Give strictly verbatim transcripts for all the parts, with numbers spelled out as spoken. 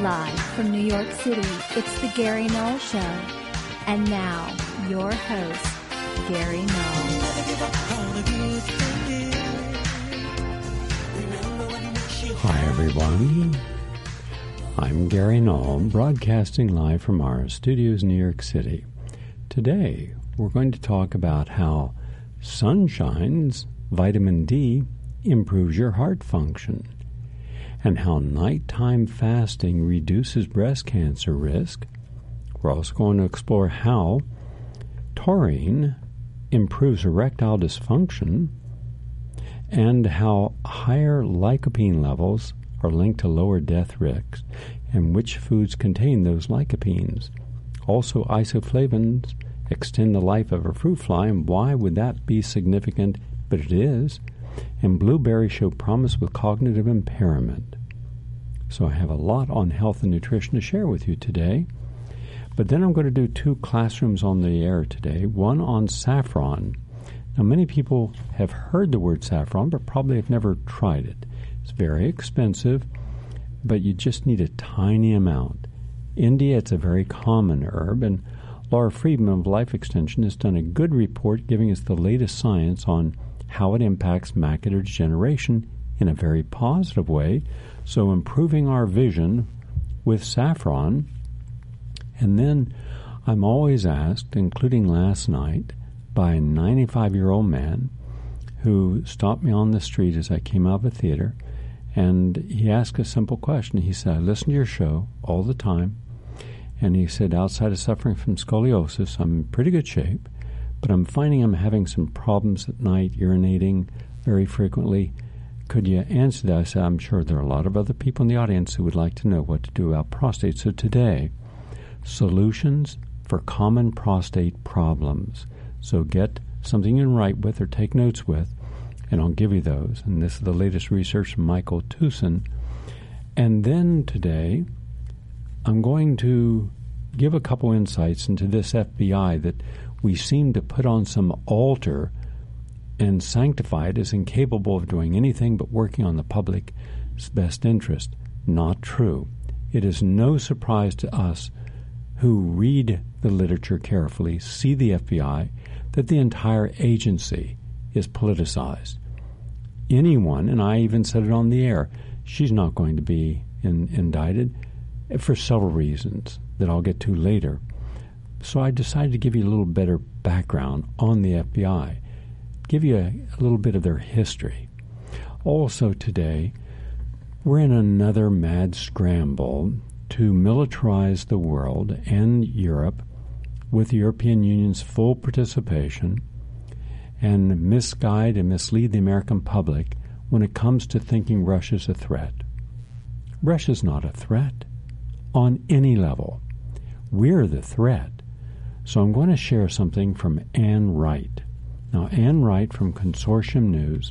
Live from New York City, it's the Gary Null Show. And now, your host, Gary Null. Hi, everyone. I'm Gary Null, broadcasting live from our studios in New York City. Today, we're going to talk about how sunshine's vitamin D improves your heart function, and how nighttime fasting reduces breast cancer risk. We're also going to explore how taurine improves erectile dysfunction, and how higher lycopene levels are linked to lower death risks, and which foods contain those lycopenes. Also, isoflavones extend the life of a fruit fly, and why would that be significant? But it is. And blueberries show promise with cognitive impairment. So I have a lot on health and nutrition to share with you today. But then I'm going to do two classrooms on the air today, one on saffron. Now, many people have heard the word saffron, but probably have never tried it. It's very expensive, but you just need a tiny amount. In India, it's a very common herb, and Laura Friedman of Life Extension has done a good report giving us the latest science on how it impacts macular degeneration in a very positive way, so improving our vision with saffron. And then I'm always asked, including last night, by a ninety-five-year-old man who stopped me on the street as I came out of a theater, and he asked a simple question. He said, I listen to your show all the time, and he said, outside of suffering from scoliosis, I'm in pretty good shape, but I'm finding I'm having some problems at night, urinating very frequently. Could you answer that? I said, I'm sure there are a lot of other people in the audience who would like to know what to do about prostate. So today, solutions for common prostate problems. So get something you can write with or take notes with, and I'll give you those. And this is the latest research from Michael Tucson. And then today, I'm going to give a couple insights into this F B I that we seem to put on some altar and sanctify it as incapable of doing anything but working on the public's best interest. Not true. It is no surprise to us who read the literature carefully, see the F B I, that the entire agency is politicized. Anyone, and I even said it on the air, she's not going to be in, indicted for several reasons that I'll get to later. So I decided to give you a little better background on the F B I, give you a, a little bit of their history. Also today, we're in another mad scramble to militarize the world and Europe with the European Union's full participation and misguide and mislead the American public when it comes to thinking Russia's a threat. Russia's not a threat on any level. We're the threat. So I'm going to share something from Ann Wright. Now, Ann Wright from Consortium News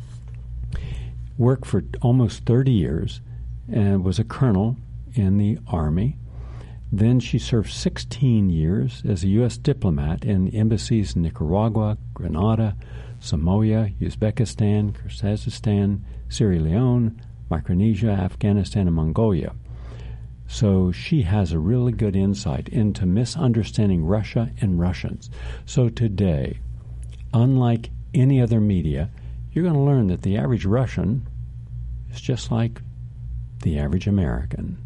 worked for almost thirty years and was a colonel in the Army. Then she served sixteen years as a U S diplomat in embassies in Nicaragua, Grenada, Samoa, Uzbekistan, Kyrgyzstan, Sierra Leone, Micronesia, Afghanistan, and Mongolia. So she has a really good insight into misunderstanding Russia and Russians. So today, unlike any other media, you're going to learn that the average Russian is just like the average American.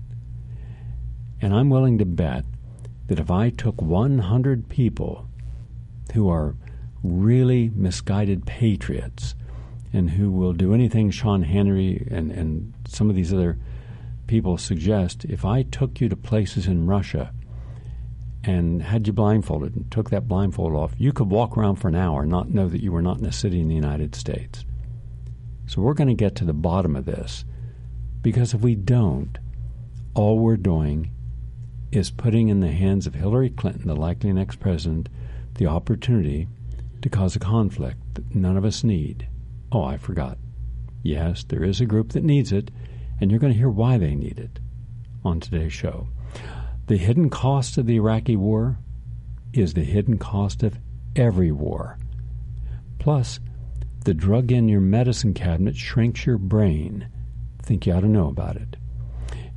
And I'm willing to bet that if I took one hundred people who are really misguided patriots and who will do anything Sean Hannity and, and some of these other people suggest, if I took you to places in Russia and had you blindfolded and took that blindfold off, you could walk around for an hour and not know that you were not in a city in the United States. So we're going to get to the bottom of this, because if we don't, all we're doing is putting in the hands of Hillary Clinton, the likely next president, the opportunity to cause a conflict that none of us need. Oh, I forgot. Yes, there is a group that needs it, and you're going to hear why they need it on today's show. The hidden cost of the Iraqi war is the hidden cost of every war. Plus, the drug in your medicine cabinet shrinks your brain. Think you ought to know about it.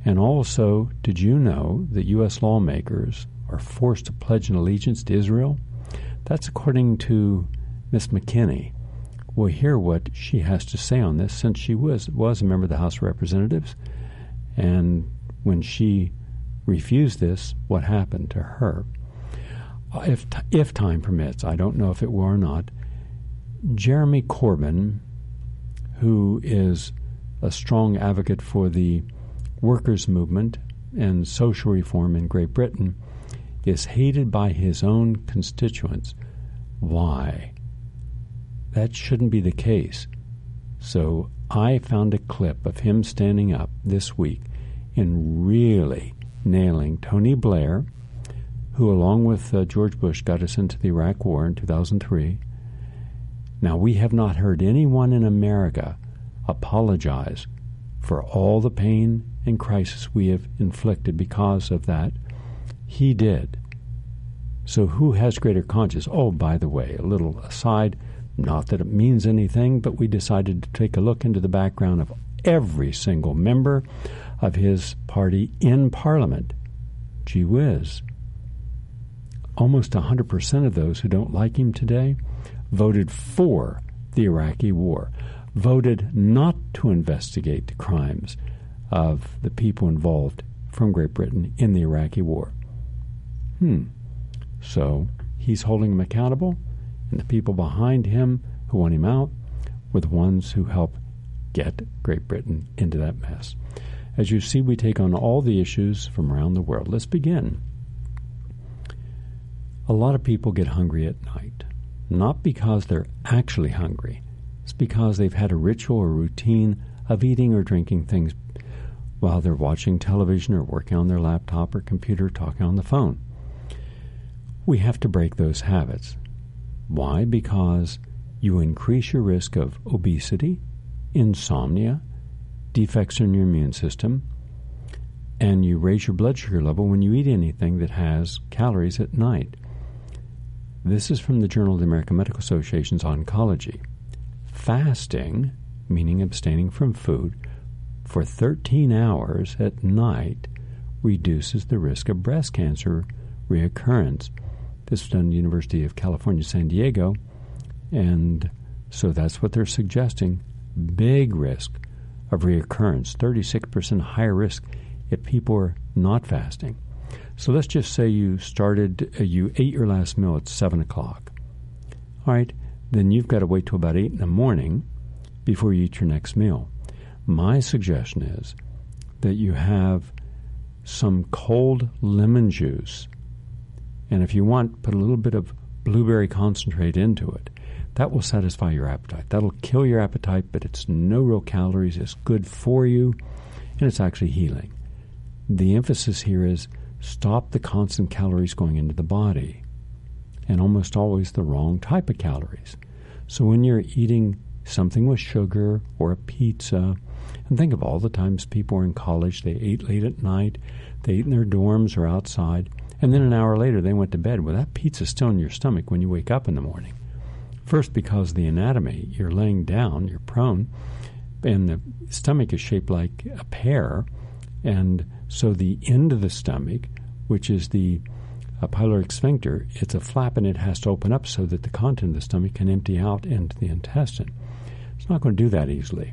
And also, did you know that U S lawmakers are forced to pledge an allegiance to Israel? That's according to Miss McKinney. We'll hear what she has to say on this, since she was was a member of the House of Representatives. And when she refused this, what happened to her? If t- if time permits, I don't know if it will or not, Jeremy Corbyn, who is a strong advocate for the workers' movement and social reform in Great Britain, is hated by his own constituents. Why? That shouldn't be the case. So I found a clip of him standing up this week and really nailing Tony Blair, who along with uh, George Bush got us into the Iraq War in two thousand three. Now, we have not heard anyone in America apologize for all the pain and crisis we have inflicted because of that. He did. So who has greater conscience? Oh, by the way, a little aside, not that it means anything, but we decided to take a look into the background of every single member of his party in Parliament. Gee whiz. Almost one hundred percent of those who don't like him today voted for the Iraqi war, voted not to investigate the crimes of the people involved from Great Britain in the Iraqi war. Hmm. So he's holding them accountable, and the people behind him who want him out were the ones who helped get Great Britain into that mess. As you see, we take on all the issues from around the world. Let's begin. A lot of people get hungry at night, not because they're actually hungry. It's because they've had a ritual or routine of eating or drinking things while they're watching television or working on their laptop or computer, talking on the phone. We have to break those habits. Why? Because you increase your risk of obesity, insomnia, defects in your immune system, and you raise your blood sugar level when you eat anything that has calories at night. This is from the Journal of the American Medical Association's Oncology. Fasting, meaning abstaining from food, for thirteen hours at night reduces the risk of breast cancer reoccurrence. This was done at the University of California, San Diego, and so that's what they're suggesting. Big risk of reoccurrence, thirty-six percent higher risk if people are not fasting. So let's just say you started, uh, you ate your last meal at seven o'clock. All right, then you've got to wait till about eight in the morning before you eat your next meal. My suggestion is that you have some cold lemon juice, and if you want, put a little bit of blueberry concentrate into it. That will satisfy your appetite. That'll kill your appetite, but it's no real calories. It's good for you, and it's actually healing. The emphasis here is stop the constant calories going into the body, and almost always the wrong type of calories. So when you're eating something with sugar or a pizza, and think of all the times people were in college, they ate late at night, they ate in their dorms or outside, and then an hour later they went to bed. Well, that pizza's still in your stomach when you wake up in the morning. First, because of the anatomy, you're laying down, you're prone, and the stomach is shaped like a pear, and so the end of the stomach, which is the uh, pyloric sphincter, it's a flap and it has to open up so that the content of the stomach can empty out into the intestine. It's not going to do that easily.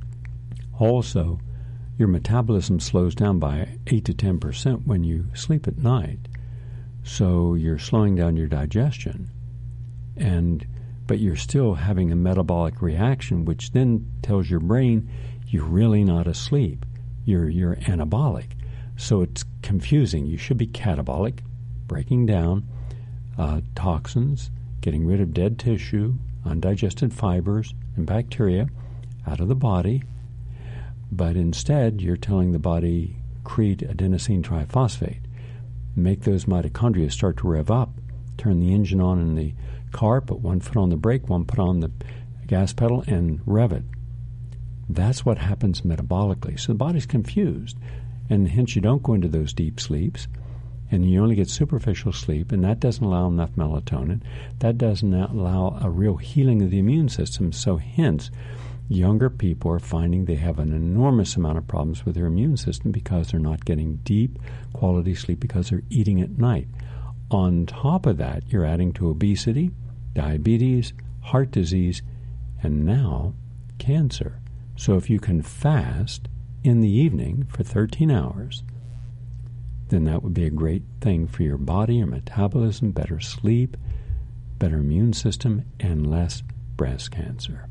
Also, your metabolism slows down by eight to ten percent when you sleep at night. So you're slowing down your digestion, and but you're still having a metabolic reaction, which then tells your brain you're really not asleep. You're you're anabolic. So it's confusing. You should be catabolic, breaking down uh, toxins, getting rid of dead tissue, undigested fibers, and bacteria out of the body. But instead, you're telling the body, create adenosine triphosphate. Make those mitochondria start to rev up, turn the engine on in the car, put one foot on the brake, one foot on the gas pedal, and rev it. That's what happens metabolically. So the body's confused, and hence you don't go into those deep sleeps, and you only get superficial sleep, and that doesn't allow enough melatonin. That doesn't allow a real healing of the immune system. So hence, younger people are finding they have an enormous amount of problems with their immune system because they're not getting deep quality sleep because they're eating at night. On top of that, you're adding to obesity, diabetes, heart disease, and now cancer. So if you can fast in the evening for thirteen hours, then that would be a great thing for your body, your metabolism, better sleep, better immune system, and less breast cancer.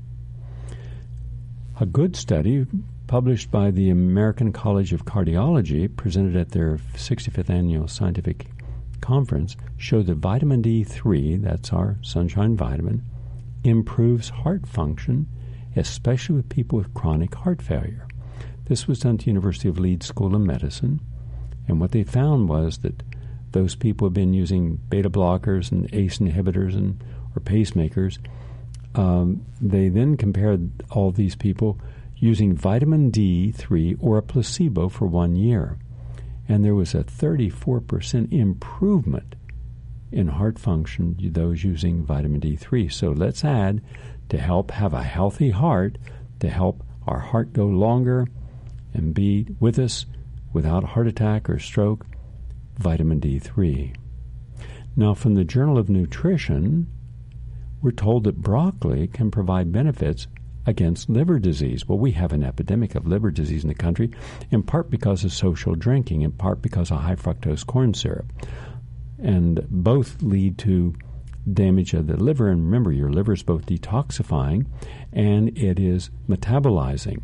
A good study published by the American College of Cardiology, presented at their sixty-fifth Annual Scientific Conference, showed that vitamin D three, that's our sunshine vitamin, improves heart function, especially with people with chronic heart failure. This was done at the University of Leeds School of Medicine, and what they found was that those people have been using beta blockers and A C E inhibitors and or pacemakers. Um, they then compared all these people using vitamin D three or a placebo for one year, and there was a thirty-four percent improvement in heart function, those using vitamin D three. So let's add, to help have a healthy heart, to help our heart go longer and be with us without a heart attack or stroke, vitamin D three. Now, from the Journal of Nutrition, we're told that broccoli can provide benefits against liver disease. Well, we have an epidemic of liver disease in the country, in part because of social drinking, in part because of high fructose corn syrup. And both lead to damage of the liver. And remember, your liver is both detoxifying and it is metabolizing.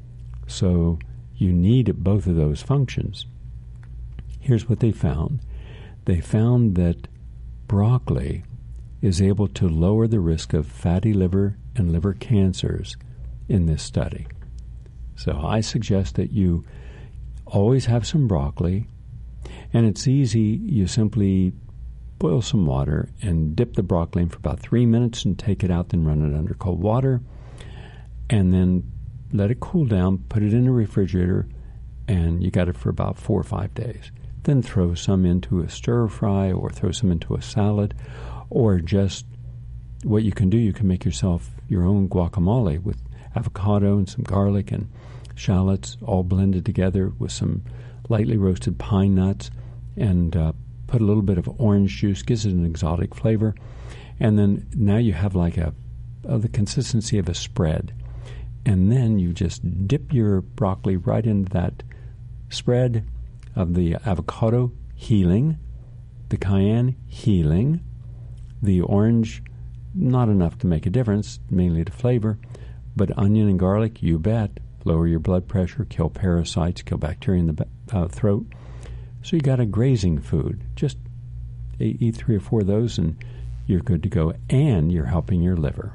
So you need both of those functions. Here's what they found. They found that broccoli is able to lower the risk of fatty liver and liver cancers in this study. So I suggest that you always have some broccoli, and it's easy. You simply boil some water and dip the broccoli in for about three minutes and take it out, then run it under cold water, and then let it cool down, put it in the refrigerator, and you got it for about four or five days. Then throw some into a stir fry or throw some into a salad, or just what you can do, you can make yourself your own guacamole with avocado and some garlic and shallots all blended together with some lightly roasted pine nuts, and uh, put a little bit of orange juice, gives it an exotic flavor. And then now you have like a, uh, the consistency of a spread. And then you just dip your broccoli right into that spread of the avocado, healing, the cayenne, healing, the orange, not enough to make a difference, mainly to flavor, but onion and garlic, you bet, lower your blood pressure, kill parasites, kill bacteria in the uh, throat. So you got a grazing food. Just eat three or four of those and you're good to go, and you're helping your liver.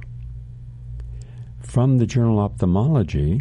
From the journal Ophthalmology,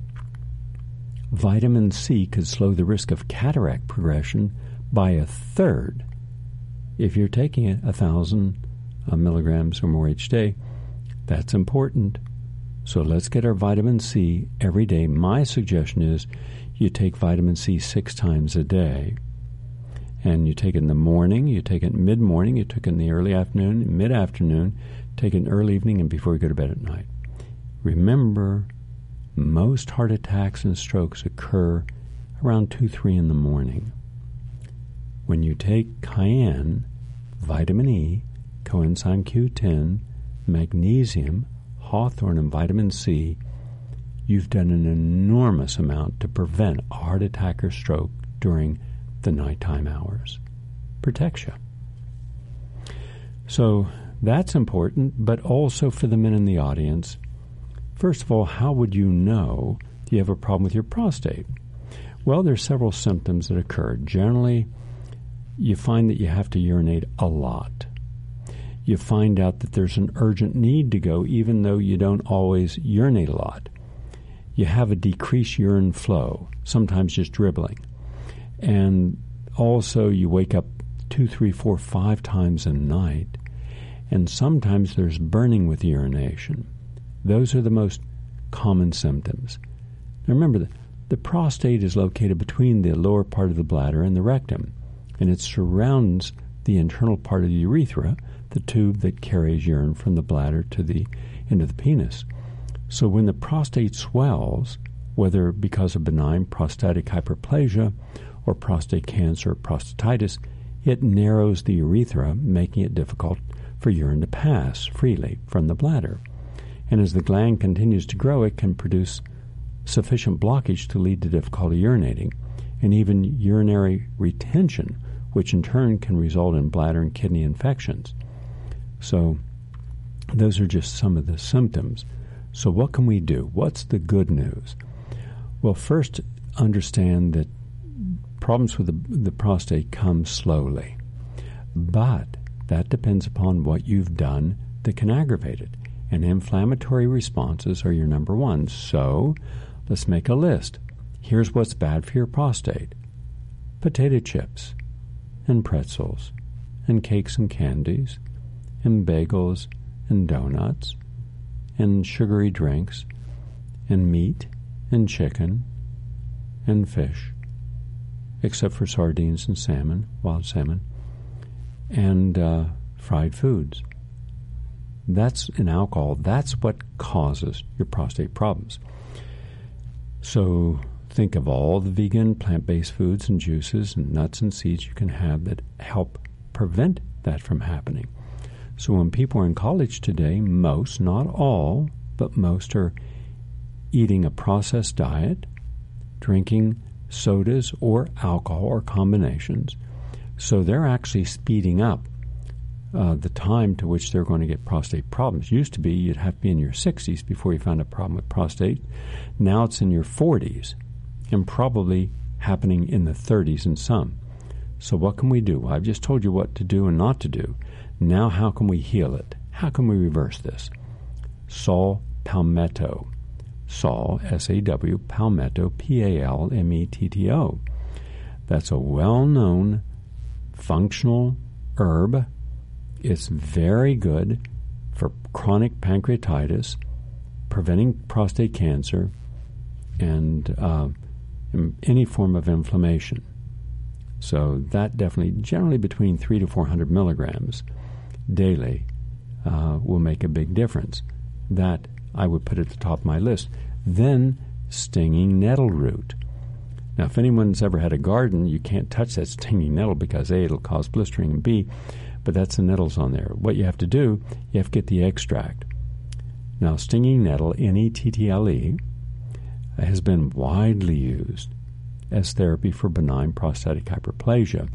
vitamin C could slow the risk of cataract progression by a third if you're taking it a thousand uh, milligrams or more each day. That's important. So let's get our vitamin C every day. My suggestion is you take vitamin C six times a day. And you take it in the morning, you take it mid-morning, you take it in the early afternoon, mid-afternoon, take it in early evening, and before you go to bed at night. Remember, most heart attacks and strokes occur around two, three in the morning. When you take cayenne, vitamin E, coenzyme Q ten, magnesium, hawthorn, and vitamin C, you've done an enormous amount to prevent a heart attack or stroke during the nighttime hours. Protects you. So that's important, but also for the men in the audience. First of all, how would you know you have a problem with your prostate? Well, there's several symptoms that occur. Generally, you find that you have to urinate a lot. You find out that there's an urgent need to go, even though you don't always urinate a lot. You have a decreased urine flow, sometimes just dribbling. And also you wake up two, three, four, five times a night. And sometimes there's burning with urination. Those are the most common symptoms. Now remember, the, the prostate is located between the lower part of the bladder and the rectum, and it surrounds the internal part of the urethra, the tube that carries urine from the bladder to the into the penis. So when the prostate swells, whether because of benign prostatic hyperplasia or prostate cancer or prostatitis, it narrows the urethra, making it difficult for urine to pass freely from the bladder. And as the gland continues to grow, it can produce sufficient blockage to lead to difficulty urinating, and even urinary retention, which in turn can result in bladder and kidney infections. So those are just some of the symptoms. So what can we do? What's the good news? Well, first, understand that problems with the, the prostate come slowly. But that depends upon what you've done that can aggravate it. And inflammatory responses are your number one. So let's make a list. Here's what's bad for your prostate. Potato chips and pretzels and cakes and candies and bagels and donuts and sugary drinks and meat and chicken and fish, except for sardines and salmon, wild salmon, and uh, fried foods. That's in alcohol. That's what causes your prostate problems. So think of all the vegan, plant-based foods and juices and nuts and seeds you can have that help prevent that from happening. So when people are in college today, most, not all, but most are eating a processed diet, drinking sodas or alcohol or combinations. So they're actually speeding up uh, the time to which they're going to get prostate problems. Used to be you'd have to be in your sixties before you found a problem with prostate. Now it's in your forties and probably happening in the thirties in some. So what can we do? Well, I've just told you what to do and not to do. Now how can we heal it? How can we reverse this? Saw Palmetto. Saw, S A W, Palmetto, P A L M E T T O. That's a well-known functional herb. It's very good for chronic pancreatitis, preventing prostate cancer, and uh, any form of inflammation. So that definitely, generally between three to four hundred milligrams daily, uh, will make a big difference. That I would put at the top of my list. Then stinging nettle root. Now, if anyone's ever had a garden, you can't touch that stinging nettle because A, it'll cause blistering, and B, but that's the nettles on there. What you have to do, you have to get the extract. Now, stinging nettle, N E T T L E, has been widely used as therapy for benign prostatic hyperplasia.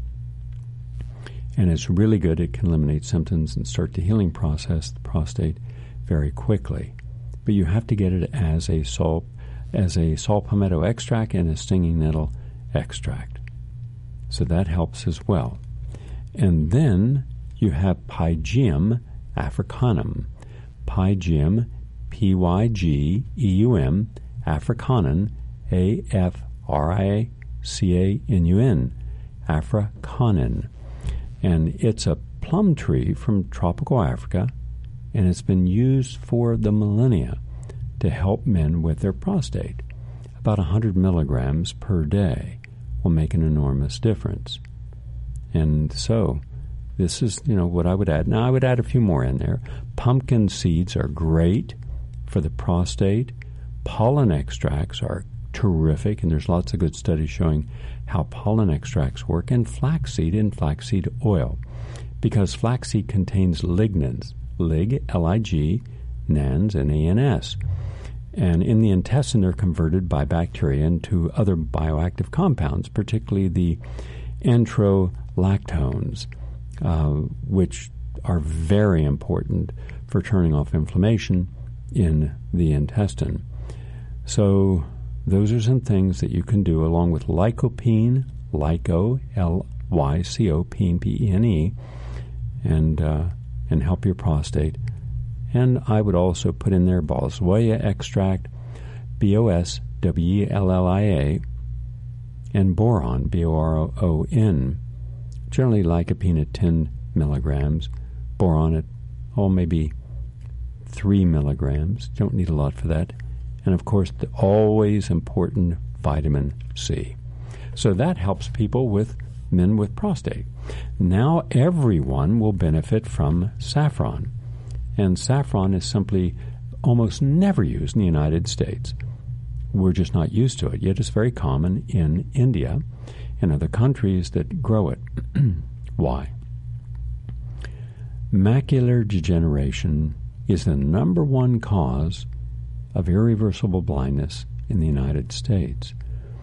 And it's really good. It can eliminate symptoms and start the healing process of the prostate very quickly. But you have to get it as a saw, as a saw palmetto extract and a stinging nettle extract. So that helps as well. And then you have Pygeum africanum. Pygeum, P Y G E U M, africanum, A F R I C A N U N, africanum. And it's a plum tree from tropical Africa, and it's been used for the millennia to help men with their prostate. About one hundred milligrams per day will make an enormous difference. And so this is, you know, what I would add. Now, I would add a few more in there. Pumpkin seeds are great for the prostate. Pollen extracts are terrific, and there's lots of good studies showing how pollen extracts work, and flaxseed and flaxseed oil, because flaxseed contains lignans, lig, L I G, nans, N A N S. And in the intestine, they're converted by bacteria into other bioactive compounds, particularly the enterolactones, uh, which are very important for turning off inflammation in the intestine. So those are some things that you can do, along with lycopene, lyco, L Y C O, P E N E, and, uh, and help your prostate. And I would also put in there boswellia extract, B O S W E L L I A, and boron, B O R O N. Generally lycopene at ten milligrams, boron at, oh, maybe three milligrams. Don't need a lot for that. And, of course, the always important vitamin C. So that helps people with men with prostate. Now everyone will benefit from saffron. And saffron is simply almost never used in the United States. We're just not used to it, yet it's very common in India and other countries that grow it. Why? Macular degeneration is the number one cause of irreversible blindness in the United States.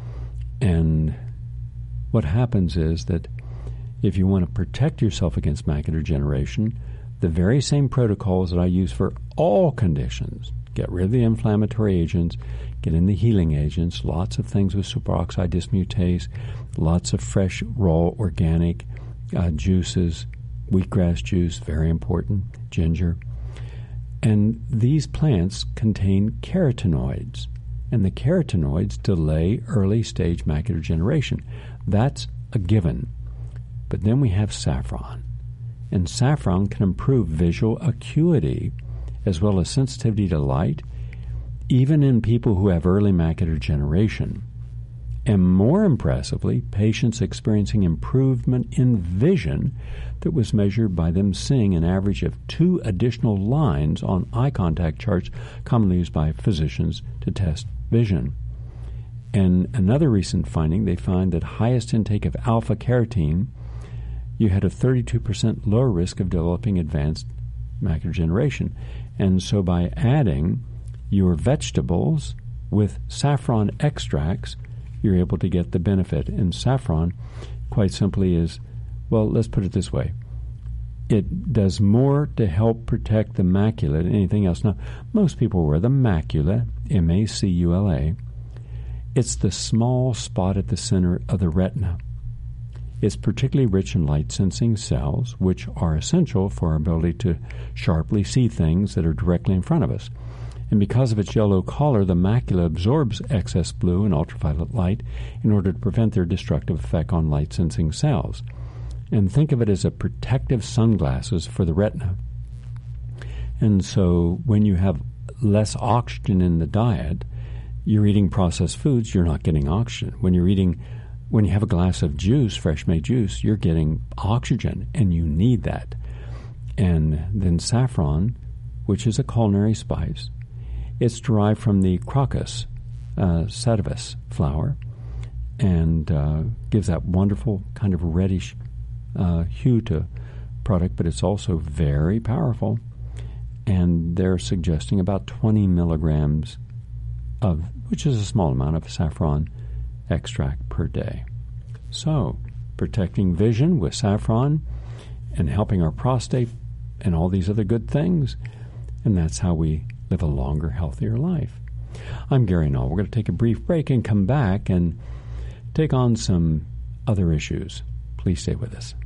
And what happens is that if you want to protect yourself against macular degeneration, the very same protocols that I use for all conditions, get rid of the inflammatory agents, get in the healing agents, lots of things with superoxide dismutase, lots of fresh, raw, organic uh, juices, wheatgrass juice, very important, ginger. And these plants contain carotenoids, and the carotenoids delay early-stage macular degeneration. That's a given. But then we have saffron, and saffron can improve visual acuity as well as sensitivity to light, even in people who have early macular degeneration. And more impressively, patients experiencing improvement in vision that was measured by them seeing an average of two additional lines on eye contact charts commonly used by physicians to test vision. And another recent finding, they find that highest intake of alpha-carotene, you had a thirty-two percent lower risk of developing advanced macular degeneration. And so by adding your vegetables with saffron extracts, you're able to get the benefit. And saffron, quite simply, is, well, let's put it this way. It does more to help protect the macula than anything else. Now, most people wear the macula, M A C U L A. It's the small spot at the center of the retina. It's particularly rich in light-sensing cells, which are essential for our ability to sharply see things that are directly in front of us. And because of its yellow color, the macula absorbs excess blue and ultraviolet light in order to prevent their destructive effect on light-sensing cells. And think of it as a protective sunglasses for the retina. And so when you have less oxygen in the diet, you're eating processed foods, you're not getting oxygen. When you're eating, when you have a glass of juice, fresh-made juice, you're getting oxygen, and you need that. And then saffron, which is a culinary spice, it's derived from the crocus uh, sativus flower, and uh, gives that wonderful kind of reddish uh, hue to product, but it's also very powerful. And they're suggesting about twenty milligrams of, which is a small amount of saffron extract per day. So, protecting vision with saffron and helping our prostate and all these other good things, and that's how we live a longer, healthier life. I'm Gary Null. We're going to take a brief break and come back and take on some other issues. Please stay with us.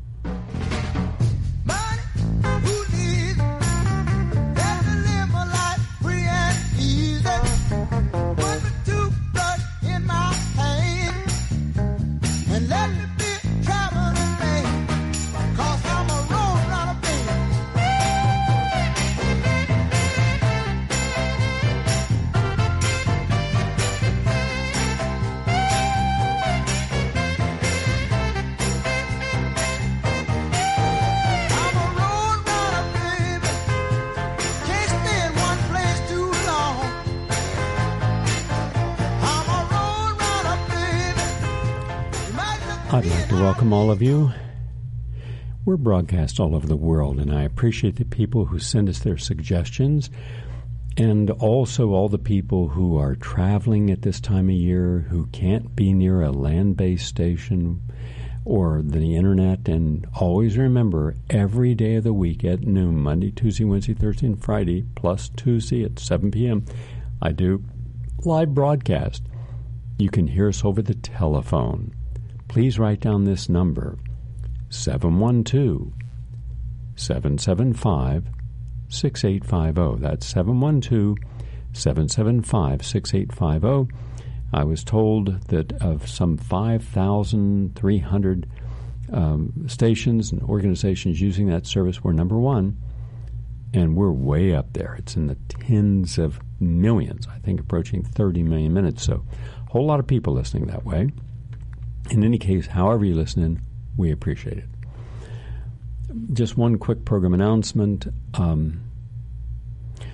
I'd like to welcome all of you. We're broadcast all over the world, and I appreciate the people who send us their suggestions, and also all the people who are traveling at this time of year, who can't be near a land-based station or the internet. And always remember, every day of the week at noon, Monday, Tuesday, Wednesday, Thursday, and Friday, plus Tuesday at seven p.m., I do live broadcast. You can hear us over the telephone. Please write down this number, seven one two, seven seven five, six eight five zero. That's seven one two, seven seven five, six eight five zero. I was told that of some five thousand three hundred um, stations and organizations using that service, we're number one, and we're way up there. It's in the tens of millions, I think approaching thirty million minutes, so a whole lot of people listening that way. In any case, however you listen in, we appreciate it. Just one quick program announcement. Um,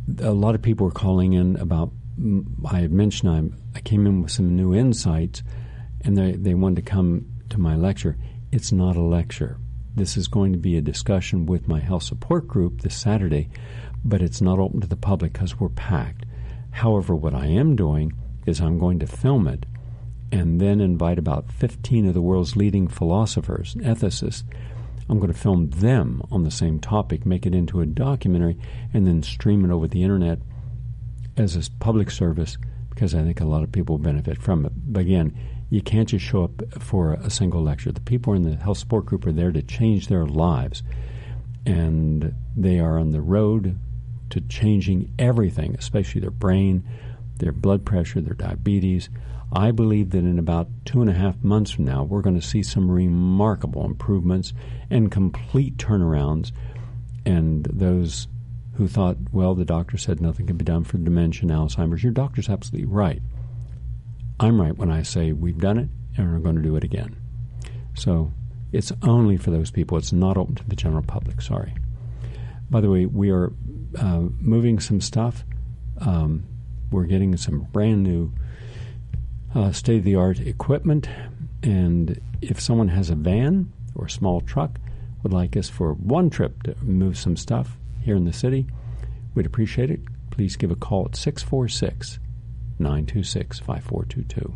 a lot of people were calling in about, I had mentioned I, I came in with some new insights, and they, they wanted to come to my lecture. It's not a lecture. This is going to be a discussion with my health support group this Saturday, but it's not open to the public because we're packed. However, what I am doing is I'm going to film it and then invite about fifteen of the world's leading philosophers and ethicists. I'm going to film them on the same topic, make it into a documentary, and then stream it over the internet as a public service, because I think a lot of people benefit from it. But again, you can't just show up for a single lecture. The people in the health support group are there to change their lives, and they are on the road to changing everything, especially their brain, their blood pressure, their diabetes. I believe that in about two and a half months from now, we're going to see some remarkable improvements and complete turnarounds. And those who thought, well, the doctor said nothing can be done for dementia and Alzheimer's, your doctor's absolutely right. I'm right when I say we've done it and we're going to do it again. So it's only for those people. It's not open to the general public. Sorry. By the way, we are uh, moving some stuff. Um, we're getting some brand new uh, state-of-the-art equipment. And if someone has a van or a small truck, would like us for one trip to move some stuff here in the city, we'd appreciate it. Please give a call at six four six, nine two six, five four two two.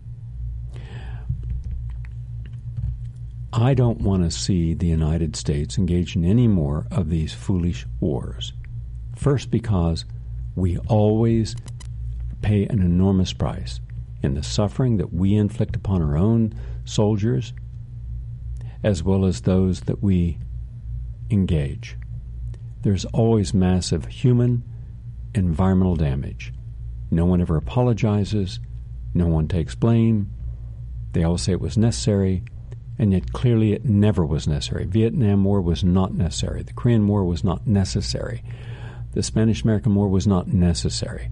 I don't want to see the United States engage in any more of these foolish wars. First, because we always pay an enormous price in the suffering that we inflict upon our own soldiers, as well as those that we engage. There's always massive human, environmental damage. No one ever apologizes. No one takes blame. They all say it was necessary, and yet clearly it never was necessary. Vietnam War was not necessary. The Korean War was not necessary. The Spanish-American War was not necessary.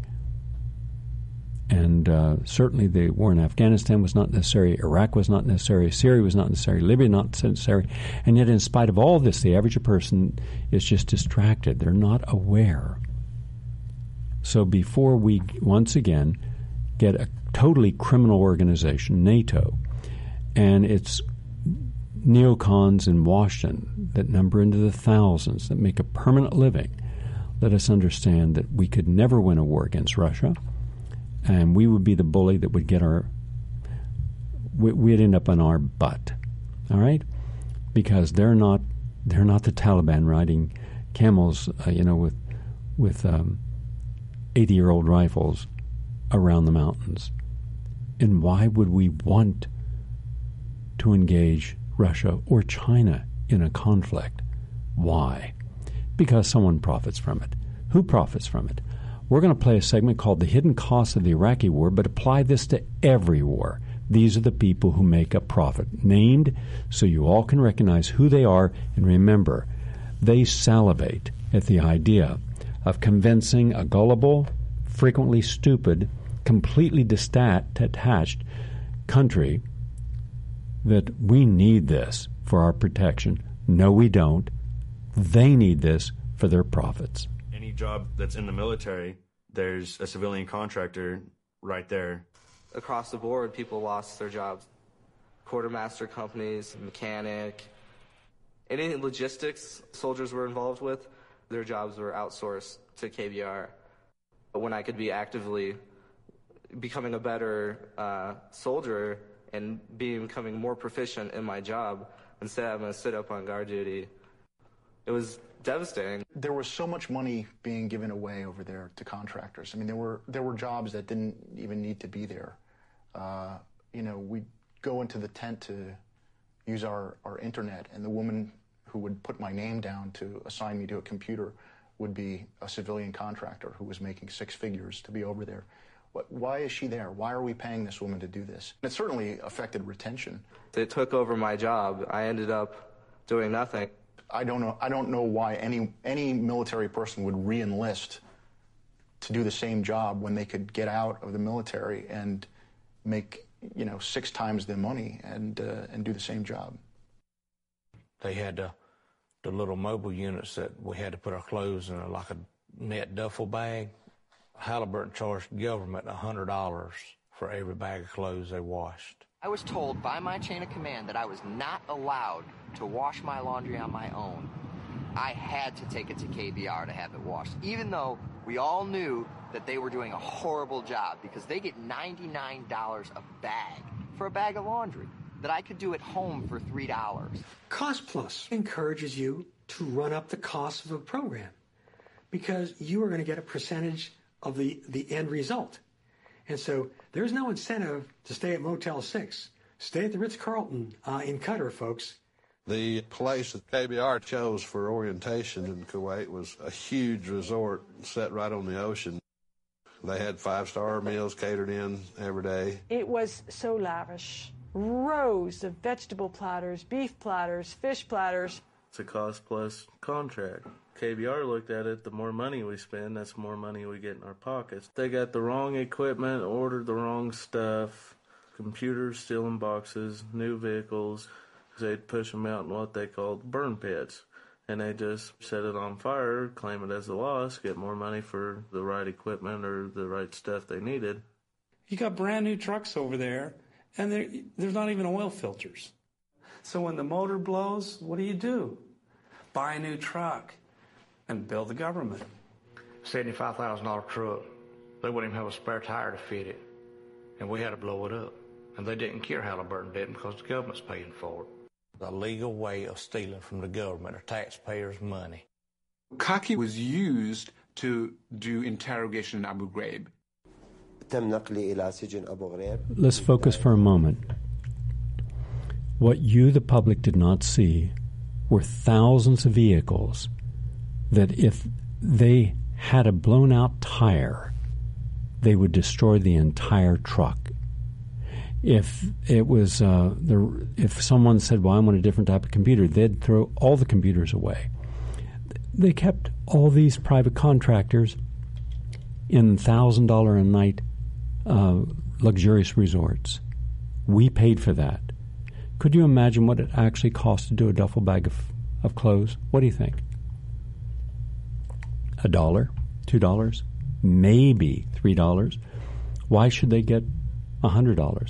And uh, certainly the war in Afghanistan was not necessary. Iraq was not necessary. Syria was not necessary. Libya not necessary. And yet in spite of all this, the average person is just distracted. They're not aware. So before we, once again, get a totally criminal organization, NATO, and its neocons in Washington that number into the thousands, that make a permanent living, let us understand that we could never win a war against Russia, and we would be the bully that would get our, we'd end up on our butt, all right? Because they're not, they're not the Taliban riding camels, uh, you know, with, with um, eighty-year-old rifles around the mountains. And why would we want to engage Russia or China in a conflict? Why? Because someone profits from it. Who profits from it? We're going to play a segment called The Hidden Costs of the Iraqi War, but apply this to every war. These are the people who make a profit, named so you all can recognize who they are, and remember, they salivate at the idea of convincing a gullible, frequently stupid, completely detached country that we need this for our protection. No, we don't. They need this for their profits. Any job that's in the military, there's a civilian contractor right there. Across the board, people lost their jobs. Quartermaster companies, mechanic, any logistics soldiers were involved with, their jobs were outsourced to K B R. When I could be actively becoming a better uh, soldier and becoming more proficient in my job, instead I'm going to sit up on guard duty. It was devastating. There was so much money being given away over there to contractors. I mean, there were there were jobs that didn't even need to be there. Uh, you know, we'd go into the tent to use our, our internet, and the woman who would put my name down to assign me to a computer would be a civilian contractor who was making six figures to be over there. What, why is she there? Why are we paying this woman to do this? It certainly affected retention. It took over my job. I ended up doing nothing. I don't know. I don't know why any any military person would re-enlist to do the same job when they could get out of the military and make, you know, six times the money and uh, and do the same job. They had uh, the little mobile units that we had to put our clothes in, a, like a net duffel bag. Halliburton charged the government one hundred dollars for every bag of clothes they washed. I was told by my chain of command that I was not allowed to wash my laundry on my own. I had to take it to K B R to have it washed, even though we all knew that they were doing a horrible job because they get ninety-nine dollars a bag for a bag of laundry that I could do at home for three dollars. Cost Plus encourages you to run up the cost of a program because you are going to get a percentage of the, the end result. And so there's no incentive to stay at Motel six. Stay at the Ritz-Carlton uh, in Qatar, folks. The place that K B R chose for orientation in Kuwait was a huge resort set right on the ocean. They had five-star meals catered in every day. It was so lavish. Rows of vegetable platters, beef platters, fish platters. It's a cost-plus contract. K B R looked at it, the more money we spend, that's more money we get in our pockets. They got the wrong equipment, ordered the wrong stuff, computers still in boxes, new vehicles. They'd push them out in what they called burn pits, and they just set it on fire, claim it as a loss, get more money for the right equipment or the right stuff they needed. You got brand new trucks over there, and there's not even oil filters. So when the motor blows, what do you do? Buy a new truck and bill the government. seventy-five thousand dollars truck. They wouldn't even have a spare tire to fit it, and we had to blow it up. And they didn't care Halliburton didn't because the government's paying for it. A legal way of stealing from the government or taxpayers' money. Khaki was used to do interrogation in Abu Ghraib. Let's focus for a moment. What you, the public, did not see were thousands of vehicles that if they had a blown-out tire, they would destroy the entire truck. If it was uh, the if someone said, "Well, I want a different type of computer," they'd throw all the computers away. They kept all these private contractors in thousand dollar a night uh, luxurious resorts. We paid for that. Could you imagine what it actually cost to do a duffel bag of of clothes? What do you think? A dollar, two dollars, maybe three dollars. Why should they get a hundred dollars?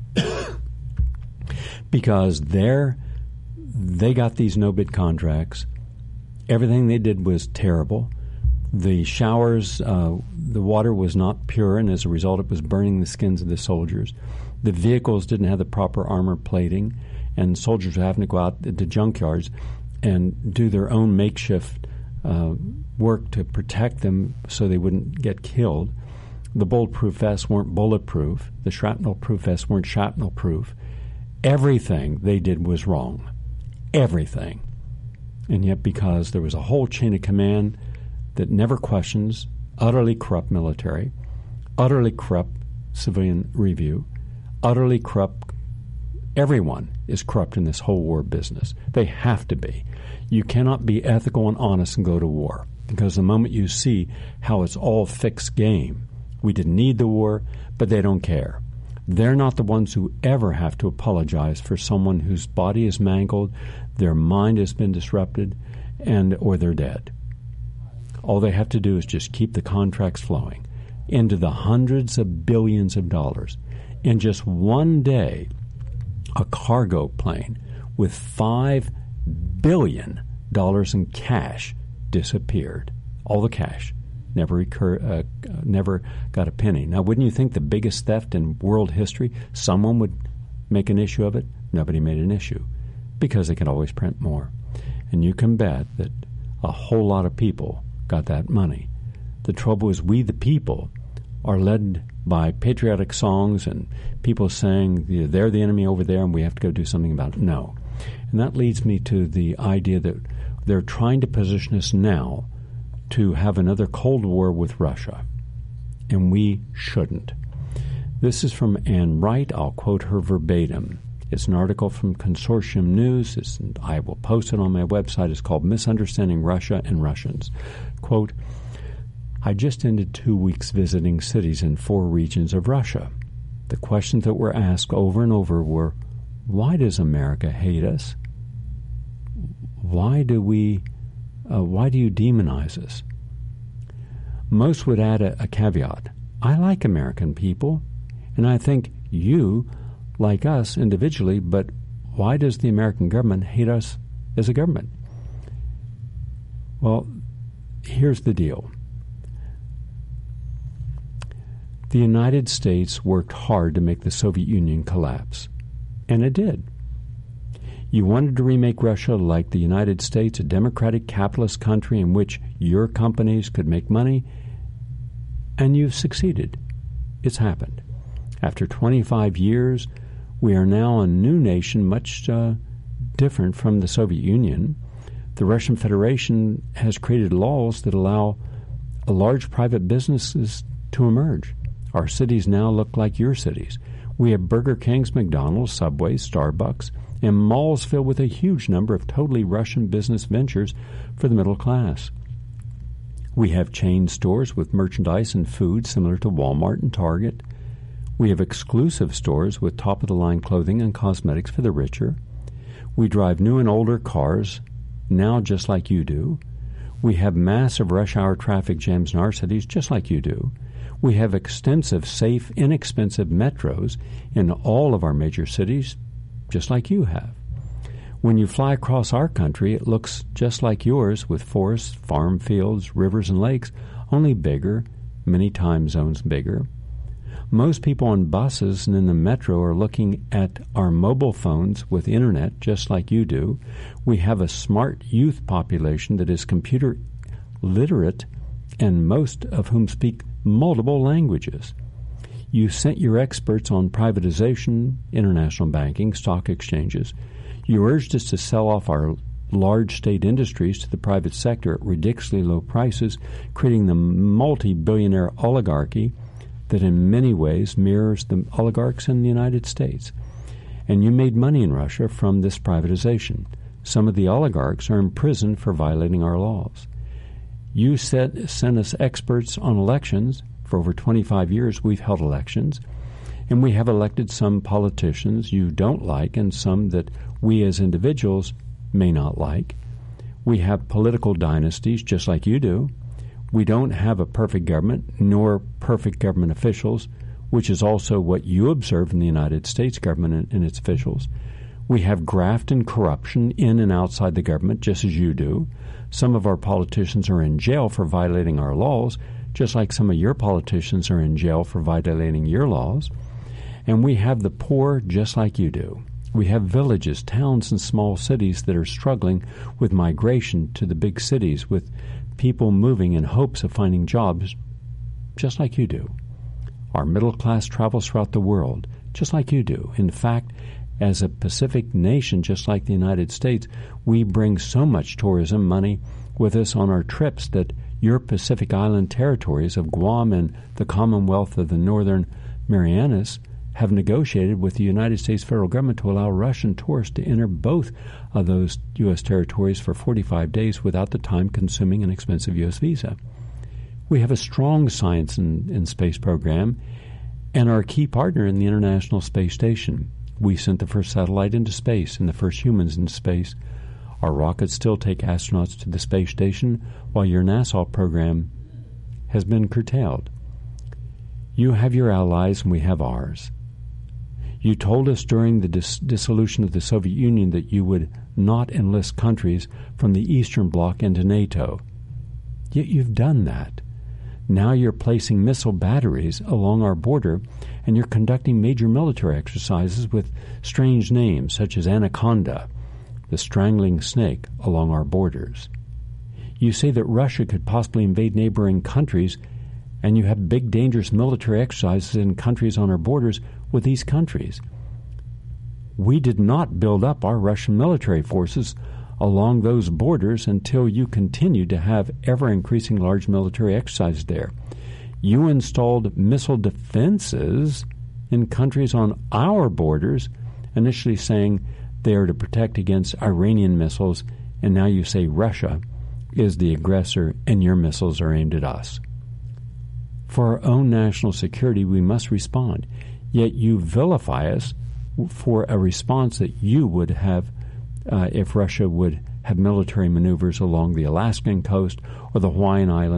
Because they're they got these no-bid contracts. Everything they did was terrible. The showers, uh, the water was not pure, and as a result, it was burning the skins of the soldiers. The vehicles didn't have the proper armor plating, and soldiers were having to go out to junkyards and do their own makeshift uh, work to protect them so they wouldn't get killed. The bulletproof vests weren't bulletproof. The shrapnel-proof vests weren't shrapnel-proof. Everything they did was wrong. Everything. And yet because there was a whole chain of command that never questions, utterly corrupt military, utterly corrupt civilian review, utterly corrupt, everyone is corrupt in this whole war business. They have to be. You cannot be ethical and honest and go to war, because the moment you see how it's all fixed game, we didn't need the war, but they don't care. They're not the ones who ever have to apologize for someone whose body is mangled, their mind has been disrupted, and or they're dead. All they have to do is just keep the contracts flowing into the hundreds of billions of dollars. In just one day, a cargo plane with five billion dollars in cash disappeared. All the cash. Never recur, uh, never got a penny. Now, wouldn't you think the biggest theft in world history, someone would make an issue of it? Nobody made an issue because they could always print more. And you can bet that a whole lot of people got that money. The trouble is we, the people, are led by patriotic songs and people saying they're the enemy over there and we have to go do something about it. No. And that leads me to the idea that they're trying to position us now to have another Cold War with Russia, and we shouldn't. This is from Ann Wright. I'll quote her verbatim. It's an article from Consortium News. It's, I will post it on my website. It's called Misunderstanding Russia and Russians. Quote, I just ended two weeks visiting cities in four regions of Russia. The questions that were asked over and over were, why does America hate us? Why do we... Uh, why do you demonize us? Most would add a, a caveat. I like American people, and I think you like us individually, but why does the American government hate us as a government? Well, here's the deal. The United States worked hard to make the Soviet Union collapse, and it did. You wanted to remake Russia like the United States, a democratic capitalist country in which your companies could make money, and you've succeeded. It's happened. After twenty-five years, we are now a new nation, much uh, different from the Soviet Union. The Russian Federation has created laws that allow large private businesses to emerge. Our cities now look like your cities. We have Burger Kings, McDonald's, Subway, Starbucks, and malls filled with a huge number of totally Russian business ventures for the middle class. We have chain stores with merchandise and food similar to Walmart and Target. We have exclusive stores with top-of-the-line clothing and cosmetics for the richer. We drive new and older cars, now just like you do. We have massive rush-hour traffic jams in our cities, just like you do. We have extensive, safe, inexpensive metros in all of our major cities, just like you have. When you fly across our country, it looks just like yours, with forests, farm fields, rivers, and lakes, only bigger, many time zones bigger. Most people on buses and in the metro are looking at our mobile phones with internet, just like you do. We have a smart youth population that is computer literate, and most of whom speak multiple languages. You sent your experts on privatization, international banking, stock exchanges. You urged us to sell off our large state industries to the private sector at ridiculously low prices, creating the multi-billionaire oligarchy that in many ways mirrors the oligarchs in the United States. And you made money in Russia from this privatization. Some of the oligarchs are in prison for violating our laws. You said, sent us experts on elections. For over twenty-five years, we've held elections, and we have elected some politicians you don't like and some that we as individuals may not like. We have political dynasties, just like you do. We don't have a perfect government, nor perfect government officials, which is also what you observe in the United States government and, and its officials. We have graft and corruption in and outside the government, just as you do. Some of our politicians are in jail for violating our laws, just like some of your politicians are in jail for violating your laws. And we have the poor, just like you do. We have villages, towns, and small cities that are struggling with migration to the big cities, with people moving in hopes of finding jobs, just like you do. Our middle class travels throughout the world, just like you do. In fact, as a Pacific nation, just like the United States, we bring so much tourism money with us on our trips that your Pacific Island territories of Guam and the Commonwealth of the Northern Marianas have negotiated with the United States federal government to allow Russian tourists to enter both of those U S territories for forty-five days without the time-consuming and expensive U S visa. We have a strong science and, and space program and are a key partner in the International Space Station. We sent the first satellite into space and the first humans into space. Our rockets still take astronauts to the space station, while your NASA program has been curtailed. You have your allies and we have ours. You told us during the dis- dissolution of the Soviet Union that you would not enlist countries from the Eastern Bloc into NATO. Yet you've done that. Now you're placing missile batteries along our border, and you're conducting major military exercises with strange names such as Anaconda, the strangling snake, along our borders. You say that Russia could possibly invade neighboring countries, and you have big, dangerous military exercises in countries on our borders with these countries. We did not build up our Russian military forces along those borders until you continued to have ever-increasing large military exercises there. You installed missile defenses in countries on our borders, initially saying they are to protect against Iranian missiles, and now you say Russia is the aggressor and your missiles are aimed at us. For our own national security, we must respond. Yet you vilify us for a response that you would have uh, if Russia would have military maneuvers along the Alaskan coast or the Hawaiian Islands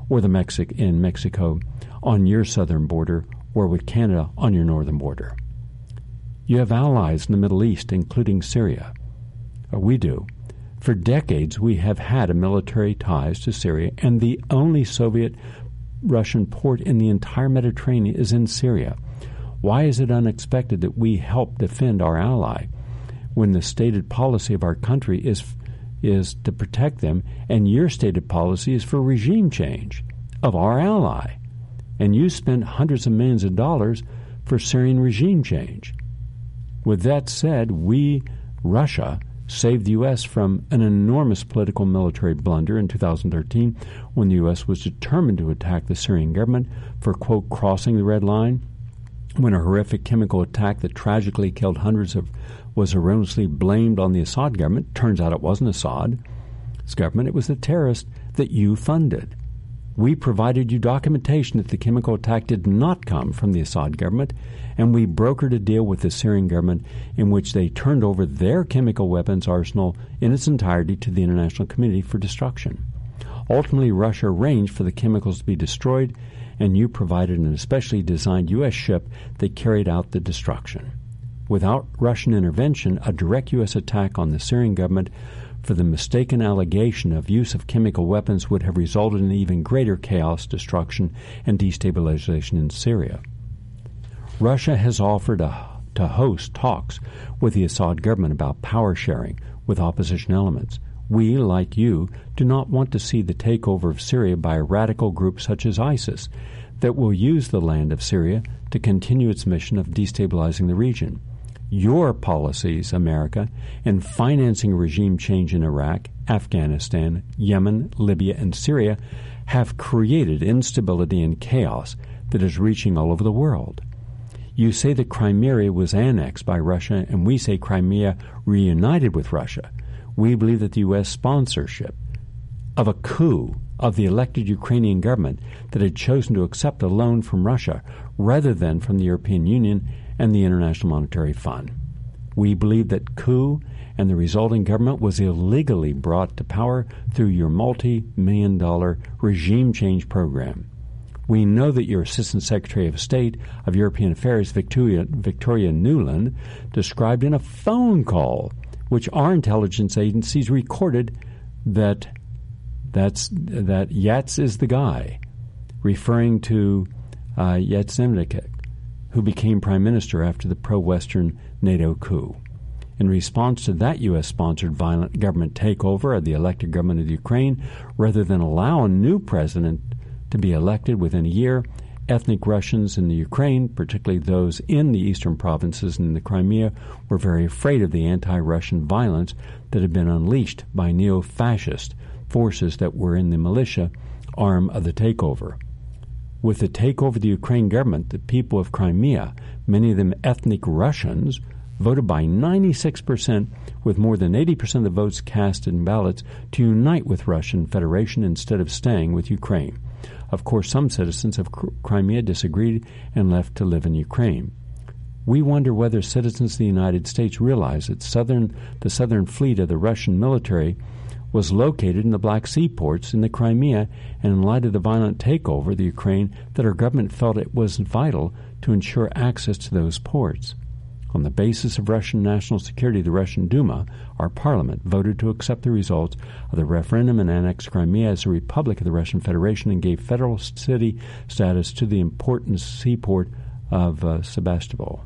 or the Mexic in Mexico on your southern border, or with Canada on your northern border. You have allies in the Middle East, including Syria. Or we do. For decades, we have had a military ties to Syria, and the only Soviet-Russian port in the entire Mediterranean is in Syria. Why is it unexpected that we help defend our ally when the stated policy of our country is is to protect them, and your stated policy is for regime change of our ally? And you spend hundreds of millions of dollars for Syrian regime change. With that said, we, Russia, saved the U S from an enormous political military blunder in two thousand thirteen when the U S was determined to attack the Syrian government for, quote, crossing the red line, when a horrific chemical attack that tragically killed hundreds of was erroneously blamed on the Assad government. Turns out it wasn't Assad's government. It was the terrorist that you funded. We provided you documentation that the chemical attack did not come from the Assad government, and we brokered a deal with the Syrian government in which they turned over their chemical weapons arsenal in its entirety to the international community for destruction. Ultimately, Russia arranged for the chemicals to be destroyed, and you provided an especially designed U S ship that carried out the destruction. Without Russian intervention, a direct U S attack on the Syrian government for the mistaken allegation of use of chemical weapons would have resulted in even greater chaos, destruction, and destabilization in Syria. Russia has offered a, to host talks with the Assad government about power sharing with opposition elements. We, like you, do not want to see the takeover of Syria by a radical group such as ISIS that will use the land of Syria to continue its mission of destabilizing the region. Your policies, America, in financing regime change in Iraq, Afghanistan, Yemen, Libya, and Syria have created instability and chaos that is reaching all over the world. You say that Crimea was annexed by Russia, and we say Crimea reunited with Russia. We believe that the U S sponsorship of a coup of the elected Ukrainian government that had chosen to accept a loan from Russia rather than from the European Union and the International Monetary Fund. We believe that coup and the resulting government was illegally brought to power through your multi-million dollar regime change program. We know that your Assistant Secretary of State of European Affairs, Victoria, Victoria Nuland, described in a phone call which our intelligence agencies recorded that that's, that Yats is the guy, referring to uh, Yatsenyuk, who became prime minister after the pro-Western NATO coup. In response to that U S-sponsored violent government takeover of the elected government of Ukraine, rather than allow a new president to be elected within a year, ethnic Russians in the Ukraine, particularly those in the eastern provinces and the Crimea, were very afraid of the anti-Russian violence that had been unleashed by neo-fascist forces that were in the militia arm of the takeover. With the takeover of the Ukraine government, the people of Crimea, many of them ethnic Russians, voted by ninety-six percent, with more than eighty percent of the votes cast in ballots, to unite with Russian Federation instead of staying with Ukraine. Of course, some citizens of Crimea disagreed and left to live in Ukraine. We wonder whether citizens of the United States realize that southern, the southern fleet of the Russian military was located in the Black Sea ports in the Crimea, and in light of the violent takeover of the Ukraine, that our government felt it was vital to ensure access to those ports. On the basis of Russian national security, the Russian Duma, our parliament, voted to accept the results of the referendum and annex Crimea as a republic of the Russian Federation and gave federal city status to the important seaport of uh, Sebastopol.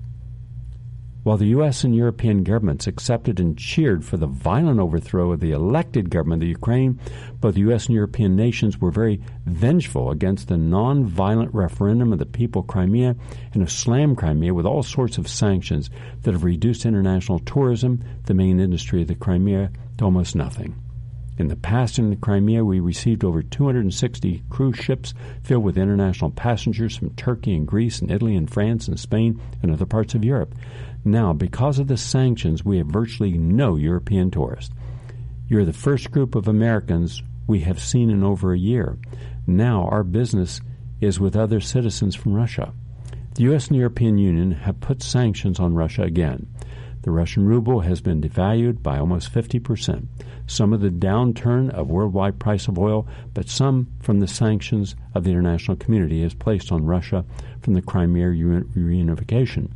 While the U S and European governments accepted and cheered for the violent overthrow of the elected government of Ukraine, both the U S and European nations were very vengeful against the non-violent referendum of the people of Crimea and have slammed Crimea with all sorts of sanctions that have reduced international tourism, the main industry of the Crimea, to almost nothing. In the past, in the Crimea, we received over two hundred sixty cruise ships filled with international passengers from Turkey and Greece and Italy and France and Spain and other parts of Europe. Now, because of the sanctions, we have virtually no European tourists. You're the first group of Americans we have seen in over a year. Now our business is with other citizens from Russia. The U S and the European Union have put sanctions on Russia again. The Russian ruble has been devalued by almost fifty percent. Some of the downturn of worldwide price of oil, but some from the sanctions of the international community is placed on Russia from the Crimea reunification.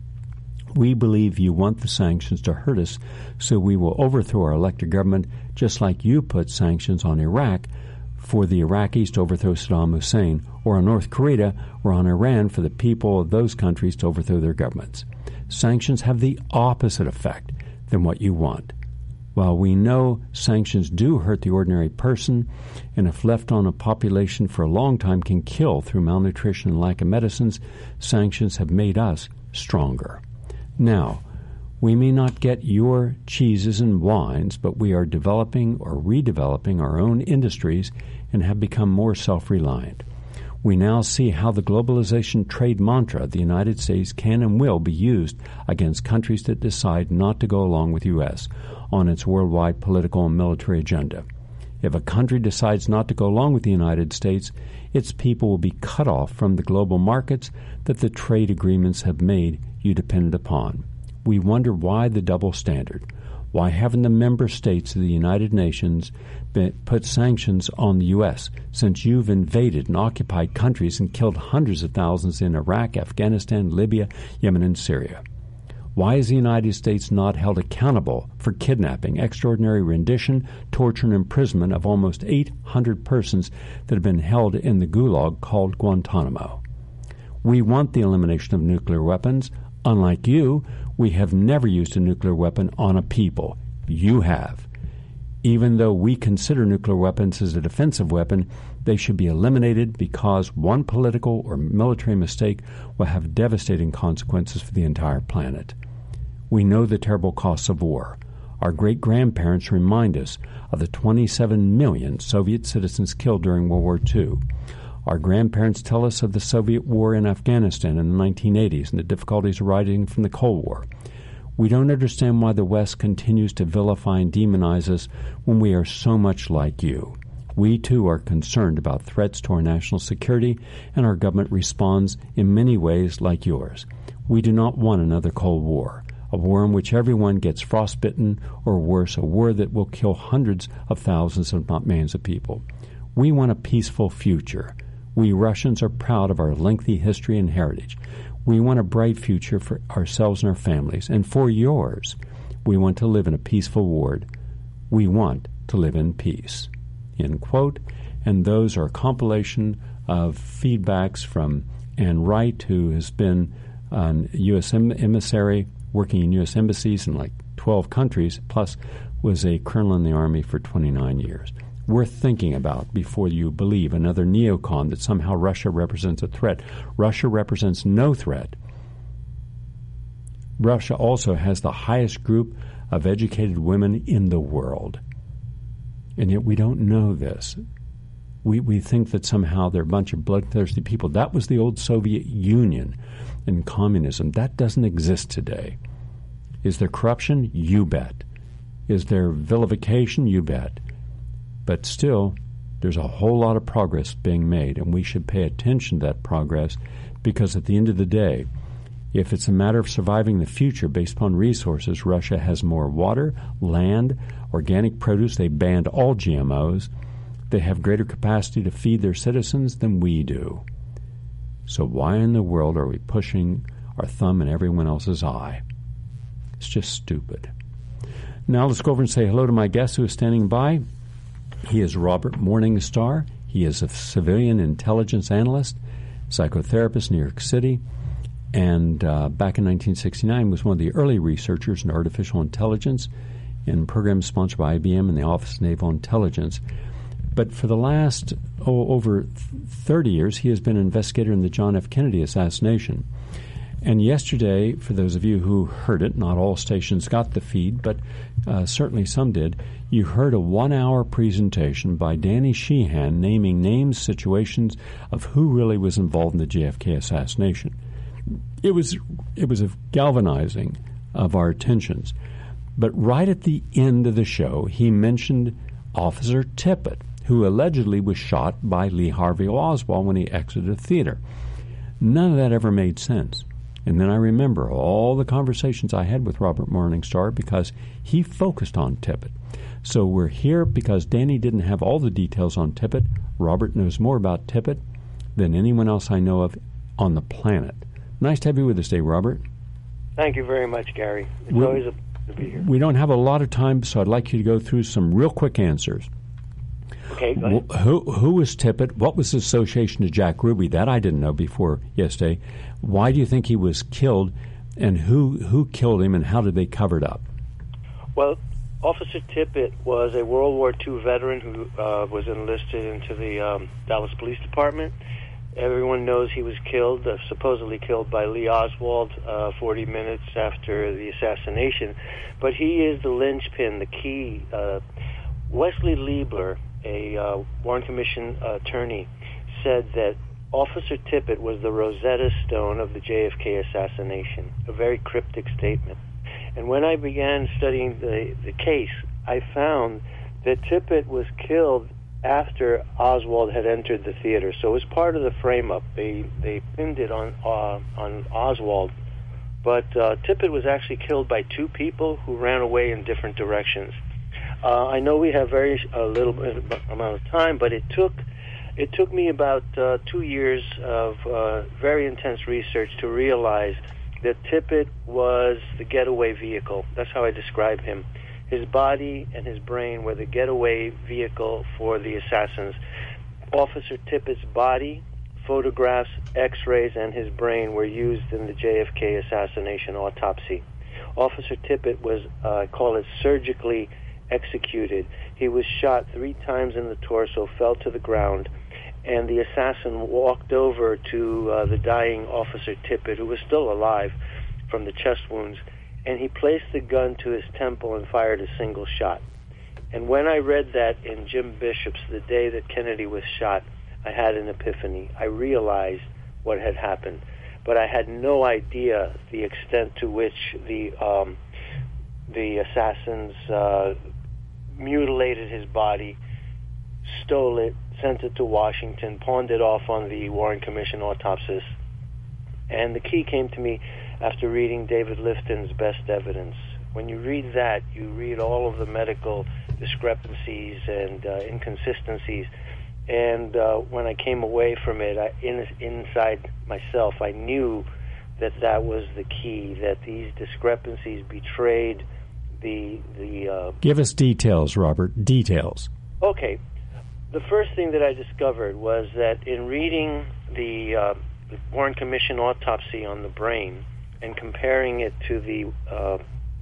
We believe you want the sanctions to hurt us, so we will overthrow our elected government, just like you put sanctions on Iraq for the Iraqis to overthrow Saddam Hussein, or on North Korea or on Iran for the people of those countries to overthrow their governments. Sanctions have the opposite effect than what you want. While we know sanctions do hurt the ordinary person, and if left on a population for a long time can kill through malnutrition and lack of medicines, sanctions have made us stronger. Now, we may not get your cheeses and wines, but we are developing or redeveloping our own industries and have become more self-reliant. We now see how the globalization trade mantra of the United States can and will be used against countries that decide not to go along with the U S on its worldwide political and military agenda. If a country decides not to go along with the United States, its people will be cut off from the global markets that the trade agreements have made you dependent upon. We wonder why the double standard. Why haven't the member states of the United Nations been, put sanctions on the U S since you've invaded and occupied countries and killed hundreds of thousands in Iraq, Afghanistan, Libya, Yemen, and Syria? Why is the United States not held accountable for kidnapping, extraordinary rendition, torture, and imprisonment of almost eight hundred persons that have been held in the gulag called Guantanamo? We want the elimination of nuclear weapons. Unlike you, we have never used a nuclear weapon on a people. You have. Even though we consider nuclear weapons as a defensive weapon, they should be eliminated because one political or military mistake will have devastating consequences for the entire planet. We know the terrible costs of war. Our great-grandparents remind us of the twenty-seven million Soviet citizens killed during World War Two. Our grandparents tell us of the Soviet war in Afghanistan in the nineteen eighties and the difficulties arising from the Cold War. We don't understand why the West continues to vilify and demonize us when we are so much like you. We, too, are concerned about threats to our national security, and our government responds in many ways like yours. We do not want another Cold War, a war in which everyone gets frostbitten, or worse, a war that will kill hundreds of thousands, if not millions of people. We want a peaceful future. We Russians are proud of our lengthy history and heritage. We want a bright future for ourselves and our families, and for yours. We want to live in a peaceful world. We want to live in peace. End quote. And those are a compilation of feedbacks from Ann Wright, who has been an U S emissary working in U S embassies in like twelve countries, plus was a colonel in the Army for twenty-nine years. Worth thinking about before you believe another neocon that somehow Russia represents a threat. Russia represents no threat. Russia also has the highest group of educated women in the world. And yet we don't know this. We we think that somehow they're a bunch of bloodthirsty people. That was the old Soviet Union and communism. That doesn't exist today. Is there corruption? You bet. Is there vilification? You bet. But still, there's a whole lot of progress being made, and we should pay attention to that progress because at the end of the day, if it's a matter of surviving the future based upon resources, Russia has more water, land, organic produce. They banned all G M Os. They have greater capacity to feed their citizens than we do. So why in the world are we pushing our thumb in everyone else's eye? It's just stupid. Now let's go over and say hello to my guest who is standing by. He is Robert Morningstar. He is a civilian intelligence analyst, psychotherapist in New York City, and uh, back in nineteen sixty-nine was one of the early researchers in artificial intelligence in programs sponsored by I B M and the Office of Naval Intelligence. But for the last oh, over thirty years, he has been an investigator in the John F. Kennedy assassination. And yesterday, for those of you who heard it, not all stations got the feed, but uh, certainly some did, you heard a one-hour presentation by Danny Sheehan naming names, situations of who really was involved in the J F K assassination. It was it was a galvanizing of our attentions. But right at the end of the show, he mentioned Officer Tippit, who allegedly was shot by Lee Harvey Oswald when he exited the theater. None of that ever made sense. And then I remember all the conversations I had with Robert Morningstar because he focused on Tippit. So we're here because Danny didn't have all the details on Tippit. Robert knows more about Tippit than anyone else I know of on the planet. Nice to have you with us today, Robert. Thank you very much, Gary. It's we, always a pleasure to be here. We don't have a lot of time, so I'd like you to go through some real quick answers. Okay, go ahead. Who, who was Tippit? What was his association to Jack Ruby? That I didn't know before yesterday. Why do you think he was killed, and who who killed him, and how did they cover it up? Well, Officer Tippit was a World War Two veteran who uh, was enlisted into the um, Dallas Police Department. Everyone knows he was killed, uh, supposedly killed by Lee Oswald uh, forty minutes after the assassination. But he is the linchpin, the key. Uh, Wesley Liebler, a uh, Warren Commission uh, attorney, said that Officer Tippit was the Rosetta Stone of the J F K assassination, a very cryptic statement. And when I began studying the, the case, I found that Tippit was killed after Oswald had entered the theater. So it was part of the frame-up. They they pinned it on uh, on Oswald. But uh, Tippit was actually killed by two people who ran away in different directions. Uh, I know we have very uh, little amount of time, but it took it took me about uh, two years of uh, very intense research to realize that Tippit was the getaway vehicle. That's how I describe him. His body and his brain were the getaway vehicle for the assassins. Officer Tippit's body, photographs, x-rays, and his brain were used in the J F K assassination autopsy. Officer Tippit was, uh, I call it, surgically executed. He was shot three times in the torso, fell to the ground, and the assassin walked over to uh, the dying Officer Tippit, who was still alive from the chest wounds, and he placed the gun to his temple and fired a single shot. And when I read that in Jim Bishop's The Day That Kennedy Was Shot, I had an epiphany. I realized what had happened, but I had no idea the extent to which the um, the assassins uh, mutilated his body, stole it, sent it to Washington, pawned it off on the Warren Commission autopsies. And the key came to me after reading David Lifton's Best Evidence. When you read that, you read all of the medical discrepancies and uh, inconsistencies. And uh, when I came away from it, I, in, inside myself, I knew that that was the key, that these discrepancies betrayed the... the uh, Give us details, Robert, details. Okay. The first thing that I discovered was that in reading the, uh, the Warren Commission autopsy on the brain and comparing it to the uh,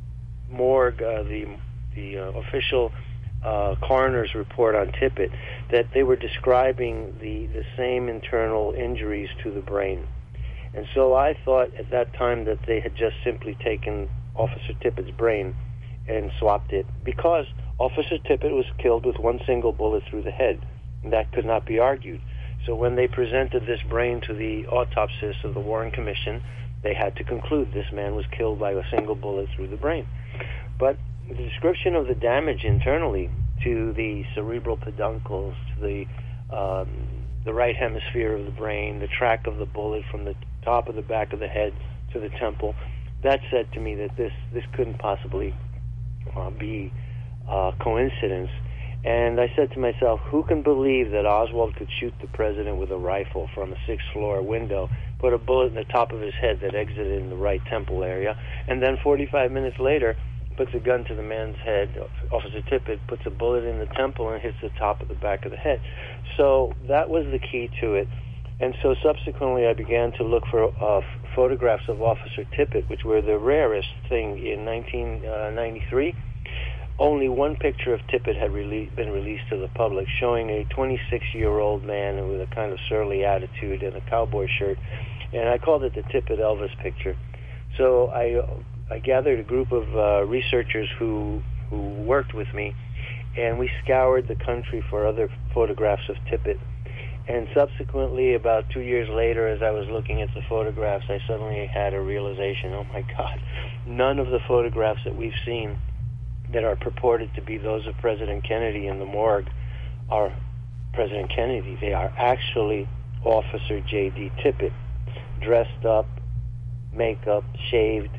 morgue, uh, the the uh, official uh, coroner's report on Tippit, that they were describing the, the same internal injuries to the brain. And so I thought at that time that they had just simply taken Officer Tippit's brain and swapped it, because Officer Tippit was killed with one single bullet through the head, and that could not be argued. So when they presented this brain to the autopsists of the Warren Commission, they had to conclude this man was killed by a single bullet through the brain. But the description of the damage internally to the cerebral peduncles, to the um, the right hemisphere of the brain, the track of the bullet from the top of the back of the head to the temple, that said to me that this, this couldn't possibly uh, be uh, coincidence. And I said to myself, who can believe that Oswald could shoot the president with a rifle from a sixth-floor window, put a bullet in the top of his head that exited in the right temple area, and then forty-five minutes later puts a gun to the man's head, Officer Tippit, puts a bullet in the temple and hits the top of the back of the head. So that was the key to it. And so subsequently I began to look for uh, photographs of Officer Tippit, which were the rarest thing in nineteen ninety-three. Only one picture of Tippit had rele- been released to the public, showing a twenty-six-year-old man with a kind of surly attitude and a cowboy shirt. And I called it the Tippit Elvis picture. So I I gathered a group of uh, researchers who who worked with me, and we scoured the country for other photographs of Tippit. And subsequently, about two years later, as I was looking at the photographs, I suddenly had a realization, oh my God, none of the photographs that we've seen that are purported to be those of President Kennedy in the morgue are President Kennedy. They are actually Officer J D Tippit, dressed up makeup, shaved,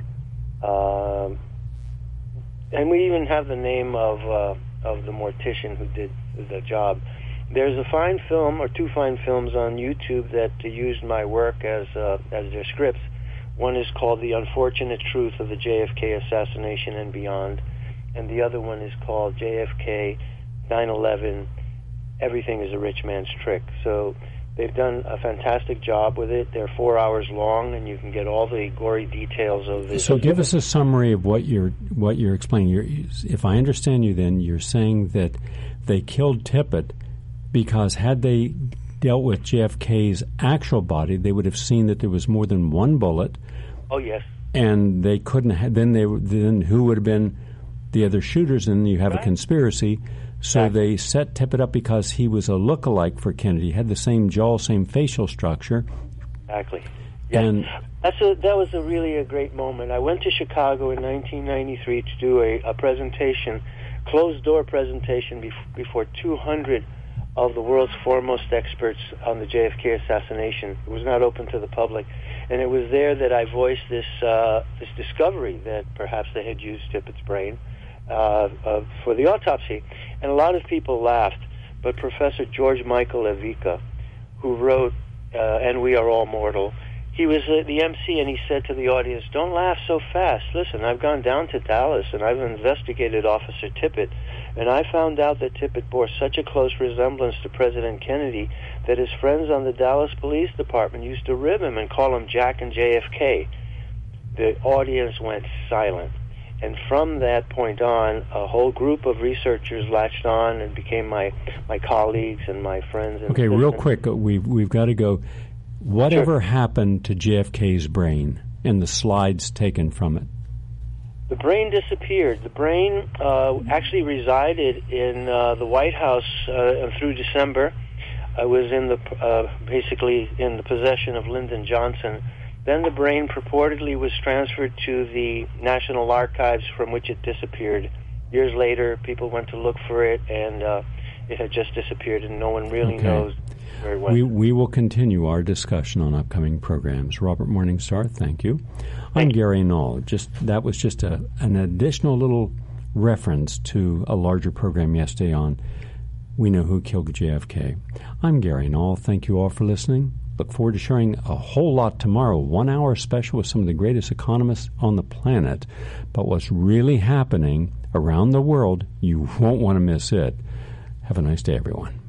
um, and we even have the name of uh, of the mortician who did the job. There's a fine film, or two fine films on YouTube that uh, used my work as uh, as their scripts. One is called The Unfortunate Truth of the J F K Assassination and Beyond, and the other one is called J F K nine eleven, Everything is a Rich Man's Trick. So they've done a fantastic job with it. They're four hours long, and you can get all the gory details of this. So give us a summary of what you're what you're explaining. You're, if I understand you, then you're saying that they killed Tippit because had they dealt with J F K's actual body, they would have seen that there was more than one bullet. Oh yes. And they couldn't. Ha- then they then who would have been the other shooters? And you have right. a conspiracy. So exactly. They set Tippit up because he was a look-alike for Kennedy. He had the same jaw, same facial structure. Exactly. Yeah. And That's a, that was a really a great moment. I went to Chicago in nineteen ninety-three to do a, a presentation, closed-door presentation bef- before two hundred of the world's foremost experts on the J F K assassination. It was not open to the public. And it was there that I voiced this uh, this discovery that perhaps they had used Tippit's brain uh, uh, for the autopsy. And a lot of people laughed, but Professor George Michael Evica, who wrote uh, And We Are All Mortal, he was uh, the M C, and he said to the audience, "Don't laugh so fast. Listen, I've gone down to Dallas, and I've investigated Officer Tippit, and I found out that Tippit bore such a close resemblance to President Kennedy that his friends on the Dallas Police Department used to rib him and call him Jack and J F K. The audience went silent. And from that point on, a whole group of researchers latched on and became my, my colleagues and my friends. And okay, real quick, we've, we've got to go. Whatever sure. happened to J F K's brain and the slides taken from it? The brain disappeared. The brain uh, actually resided in uh, the White House uh, through December. I was in the uh, basically in the possession of Lyndon Johnson. Then the brain purportedly was transferred to the National Archives, from which it disappeared. Years later, people went to look for it, and uh, it had just disappeared, and no one really okay. knows where it went. We, we will continue our discussion on upcoming programs. Robert Morningstar, thank you. I'm thank Gary Null. Just that was just a, an additional little reference to a larger program yesterday on We Know Who Killed J F K. I'm Gary Null. Thank you all for listening. Look forward to sharing a whole lot tomorrow, one-hour special with some of the greatest economists on the planet. But what's really happening around the world, you won't want to miss it. Have a nice day, everyone.